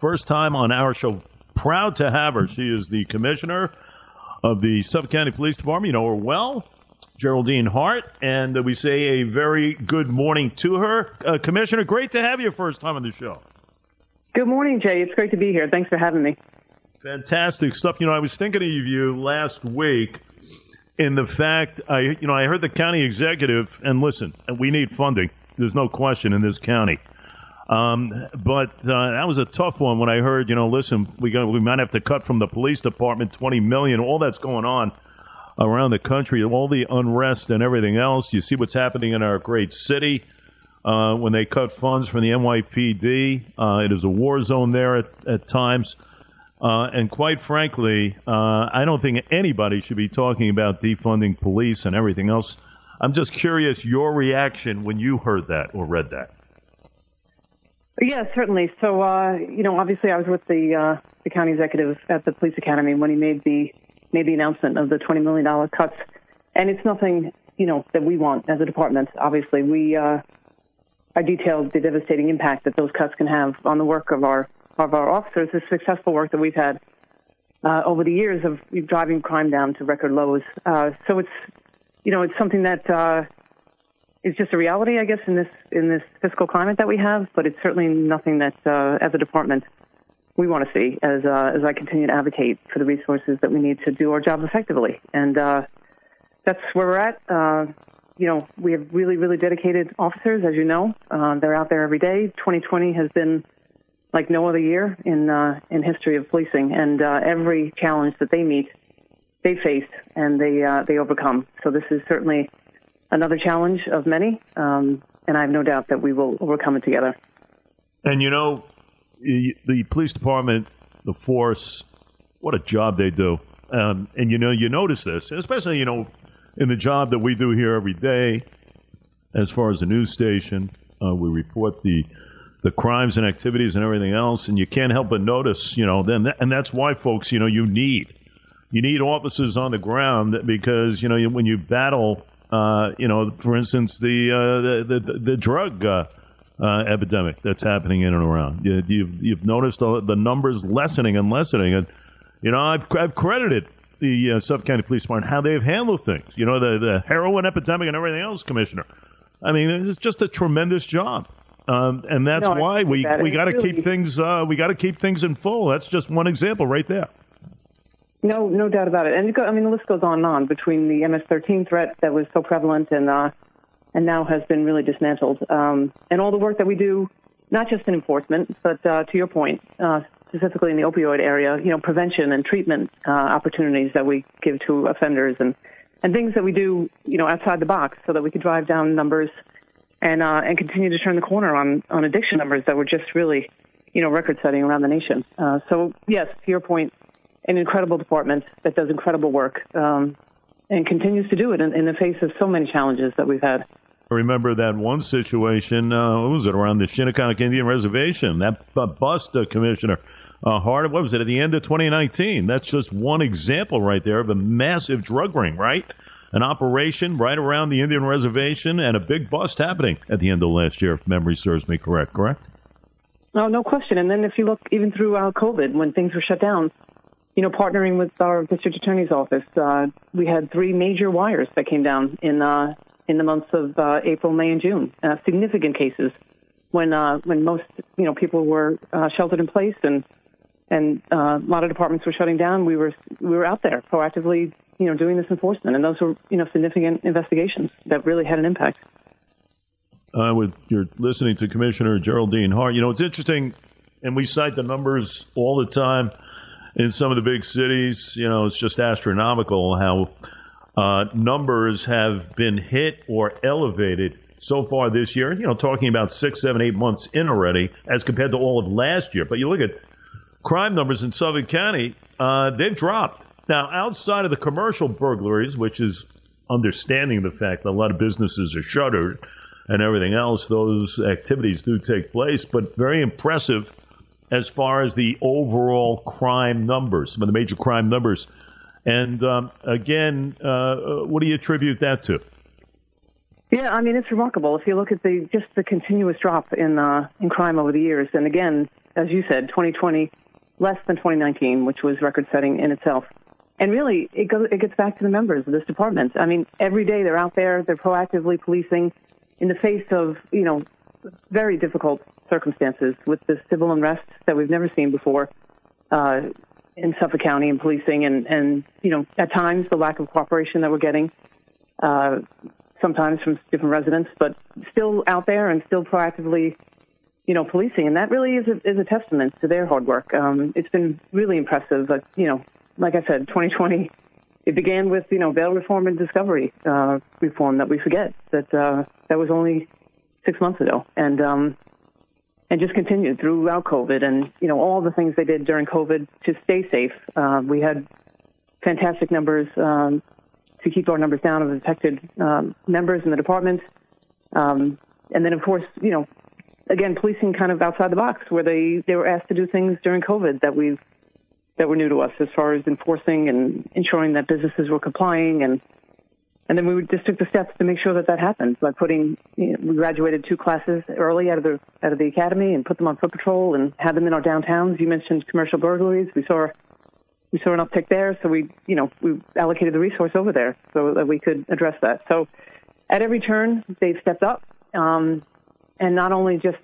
First time on our show. Proud to have her. She is the commissioner of the Suffolk County Police Department. You know her well, Geraldine Hart, and we say a very good morning to her. Commissioner, great to have you first time on the show. Good morning, Jay. It's great to be here. Thanks for having me. Fantastic stuff. You know, I was thinking of you last week in the fact, I heard the county executive, and listen, we need funding. There's no question in this county. But that was a tough one when I heard, listen, we might have to cut from the police department $20 million, all that's going on around the country, all the unrest and everything else. You see what's happening in our great city when they cut funds from the NYPD. It is a war zone there at times. And quite frankly, I don't think anybody should be talking about defunding police and everything else. I'm just curious your reaction when you heard that or read that. Yeah, certainly. So, obviously I was with the county executive at the police academy when he made the announcement of the $20 million cuts. And it's nothing, that we want as a department. Obviously, I detailed the devastating impact that those cuts can have on the work of our officers, the successful work that we've had over the years of driving crime down to record lows. So it's something that is just a reality, I guess, in this fiscal climate that we have. But it's certainly nothing that, as a department, we want to see as I continue to advocate for the resources that we need to do our job effectively. And that's where we're at. We have really, really dedicated officers, as you know. They're out there every day. 2020 has been like no other year in history of policing, and every challenge that they meet, they face and they overcome. So this is certainly another challenge of many, and I have no doubt that we will overcome it together. And the police department, the force, what a job they do. And you notice this, especially in the job that we do here every day, as far as the news station, we report the crimes and activities and everything else, and you can't help but notice, and that's why, folks, you need officers on the ground because when you battle, for instance, the drug epidemic that's happening in and around, you've noticed the numbers lessening and lessening, and I've credited the Suffolk County Police Department how they've handled things. The heroin epidemic and everything else, Commissioner. I mean, it's just a tremendous job. And that's why we got to keep things in full. That's just one example right there. No doubt about it. And the list goes on and on between the MS-13 threat that was so prevalent and now has been really dismantled, and all the work that we do, not just in enforcement, but to your point, specifically in the opioid area, prevention and treatment opportunities that we give to offenders and things that we do, outside the box so that we could drive down numbers and continue to turn the corner on addiction numbers that were just really, record-setting around the nation. So, yes, to your point, an incredible department that does incredible work and continues to do it in the face of so many challenges that we've had. I remember that one situation, what was it, around the Shinnecock Indian Reservation, that bust, Commissioner Hart, what was it, at the end of 2019? That's just one example right there of a massive drug ring, right? An operation right around the Indian Reservation and a big bust happening at the end of last year, if memory serves me correct? Oh, no question. And then if you look even through COVID, when things were shut down, partnering with our district attorney's office, we had 3 major wires that came down in the months of April, May, and June. Significant cases when most people were sheltered in place and a lot of departments were shutting down. We were out there proactively, doing this enforcement, and those were significant investigations that really had an impact. You're listening to Commissioner Geraldine Hart. It's interesting, and we cite the numbers all the time in some of the big cities. It's just astronomical how numbers have been hit or elevated so far this year. Talking about 6, 7, 8 months in already, as compared to all of last year. But you look at crime numbers in Suffolk County, they've dropped. Now, outside of the commercial burglaries, which is understanding the fact that a lot of businesses are shuttered and everything else, those activities do take place, but very impressive as far as the overall crime numbers, some of the major crime numbers. And again, what do you attribute that to? Yeah, it's remarkable. If you look at the continuous drop in crime over the years, and again, as you said, 2020 less than 2019, which was record-setting in itself. And really, it gets back to the members of this department. I mean, every day they're out there, they're proactively policing in the face of, very difficult circumstances with the civil unrest that we've never seen before in Suffolk County and policing and at times the lack of cooperation that we're getting sometimes from different residents, but still out there and still proactively, policing. And that really is a testament to their hard work. It's been really impressive. But, like I said, 2020, it began with, bail reform and discovery reform that we forget that was only 6 months ago. And just continued throughout COVID and, all the things they did during COVID to stay safe. We had fantastic numbers to keep our numbers down of infected members in the department. And then, of course, again, policing kind of outside the box where they were asked to do things during COVID that were new to us as far as enforcing and ensuring that businesses were complying. And then we just took the steps to make sure that happened by putting, we graduated 2 classes early out of the academy and put them on foot patrol and had them in our downtowns. You mentioned commercial burglaries. We saw an uptick there, so we allocated the resource over there so that we could address that. So at every turn, they've stepped up, and not only just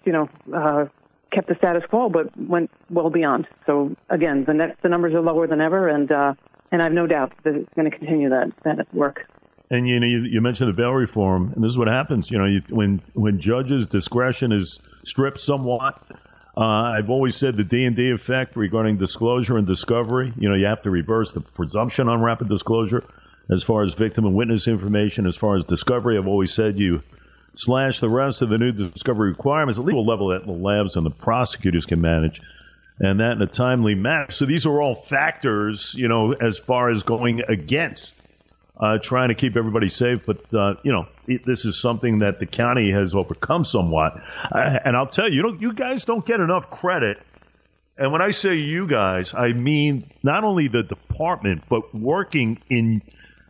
kept the status quo, but went well beyond. So again, the numbers are lower than ever, and I have no doubt that it's going to continue that work. And you mentioned the bail reform, and this is what happens. When judges' discretion is stripped somewhat. I've always said the D&D effect regarding disclosure and discovery. You have to reverse the presumption on rapid disclosure as far as victim and witness information. As far as discovery, I've always said you slash the rest of the new discovery requirements at legal level that the labs and the prosecutors can manage, and that in a timely manner. So these are all factors, as far as going against trying to keep everybody safe. But, this is something that the county has overcome somewhat. And I'll tell you, you guys don't get enough credit. And when I say you guys, I mean not only the department, but working in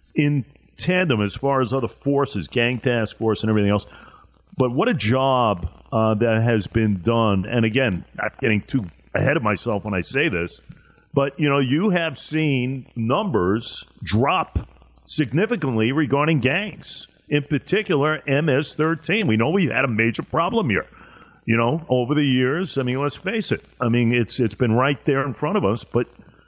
tandem as far as other forces, gang task force and everything else. But what a job that has been done. And again, not getting too ahead of myself when I say this, but, you have seen numbers drop significantly regarding gangs, in particular MS-13. We know we had a major problem here, over the years. I mean, let's face it. I mean, it's been right there in front of us. But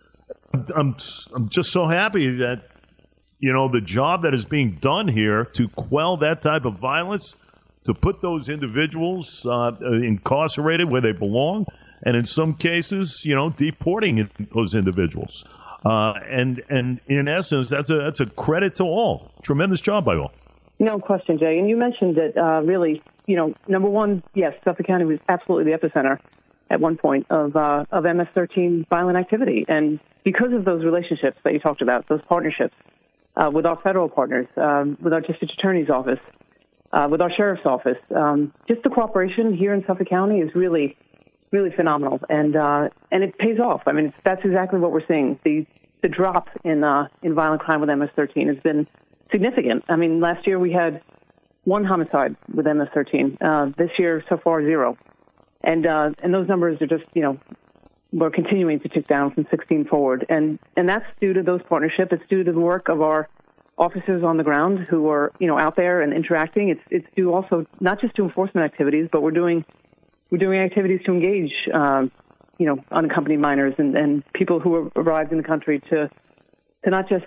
I'm just so happy that, the job that is being done here to quell that type of violence, to put those individuals incarcerated where they belong, and in some cases, deporting those individuals. And in essence, that's a credit to all. Tremendous job by all. No question, Jay. And you mentioned that really, number one, yes, Suffolk County was absolutely the epicenter at one point of MS-13 violent activity. And because of those relationships that you talked about, those partnerships with our federal partners, with our district attorney's office, with our sheriff's office, just the cooperation here in Suffolk County is really phenomenal, and it pays off. I mean, that's exactly what we're seeing. The drop in violent crime with MS-13 has been significant. I mean, last year we had 1 homicide with MS-13. This year, so far, 0. And those numbers are just, we're continuing to tick down from 16 forward, and that's due to those partnerships. It's due to the work of our officers on the ground who are, out there and interacting. It's due also not just to enforcement activities, but we're doing activities to engage, unaccompanied minors and people who have arrived in the country to not just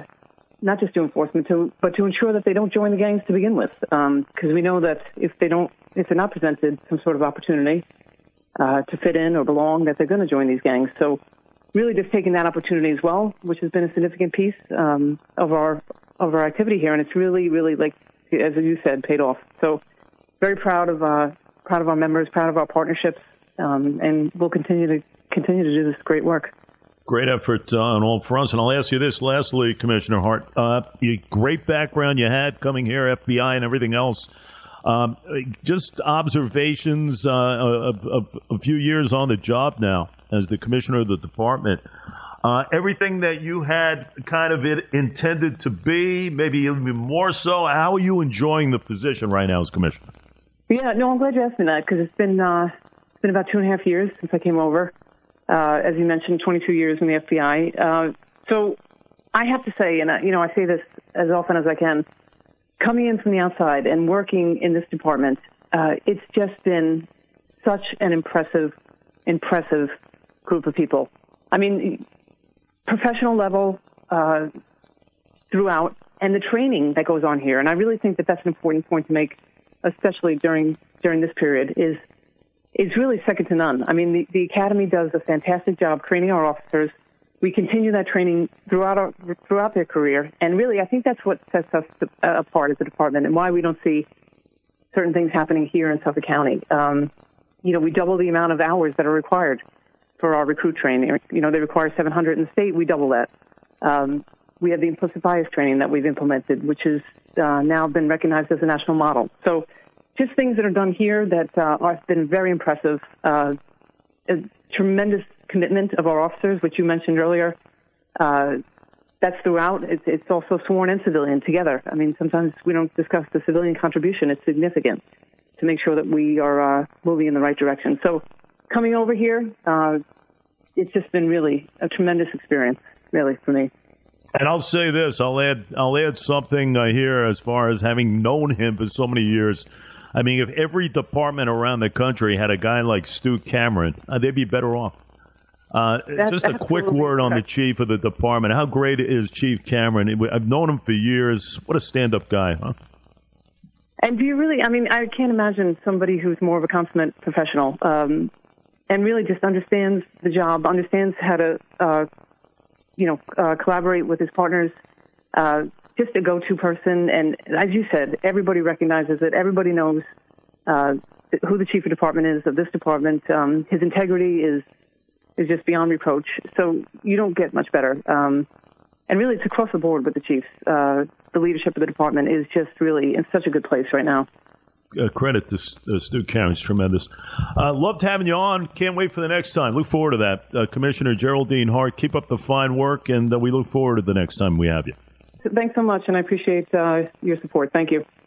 do enforcement, but to ensure that they don't join the gangs to begin with. Because we know that if they're not presented some sort of opportunity to fit in or belong, that they're going to join these gangs. So really just taking that opportunity as well, which has been a significant piece of our activity here, and it's really, like as you said, paid off. So very proud of our members, proud of our partnerships, and we'll continue to do this great work. Great effort on all fronts. And I'll ask you this lastly, Commissioner Hart. Great background you had coming here, FBI and everything else. Just observations of a few years on the job now as the commissioner of the department. Everything that you had kind of intended to be, maybe even more so. How are you enjoying the position right now as commissioner? Yeah, no, I'm glad you asked me that because it's been It's been about 2.5 years since I came over. As you mentioned, 22 years in the FBI. So I have to say, and I say this as often as I can, coming in from the outside and working in this department, it's just been such an impressive group of people. I mean, professional level throughout, and the training that goes on here. And I really think that that's an important point to make, especially during this period, is really second to none. I mean, the Academy does a fantastic job training our officers. We continue that training throughout their career. And really, I think that's what sets us apart as a department and why we don't see certain things happening here in Suffolk County. We double the amount of hours that are required for our recruit training. They require 700 in the state. We double that. We have the implicit bias training that we've implemented, which has now been recognized as a national model. So just things that are done here that have been very impressive. A tremendous commitment of our officers, which you mentioned earlier. That's throughout. It's also sworn and civilian together. I mean, sometimes we don't discuss the civilian contribution. It's significant to make sure that we are moving in the right direction. So coming over here, it's just been really a tremendous experience, really, for me. And I'll say this, I'll add something here as far as having known him for so many years. I mean, if every department around the country had a guy like Stu Cameron, they'd be better off. Just a quick word on the chief of the department. How great is Chief Cameron? I've known him for years. What a stand-up guy, huh? And do you really, I can't imagine somebody who's more of a consummate professional and really just understands the job, understands how to collaborate with his partners, just a go-to person. And as you said, everybody recognizes it. Everybody knows who the chief of department is of this department. His integrity is just beyond reproach. So you don't get much better. And really, it's across the board with the chiefs. The leadership of the department is just really in such a good place right now. Credit to Stu Cameron. It's tremendous. Loved having you on. Can't wait for the next time. Look forward to that. Commissioner Geraldine Hart, keep up the fine work, and we look forward to the next time we have you. Thanks so much, and I appreciate your support. Thank you.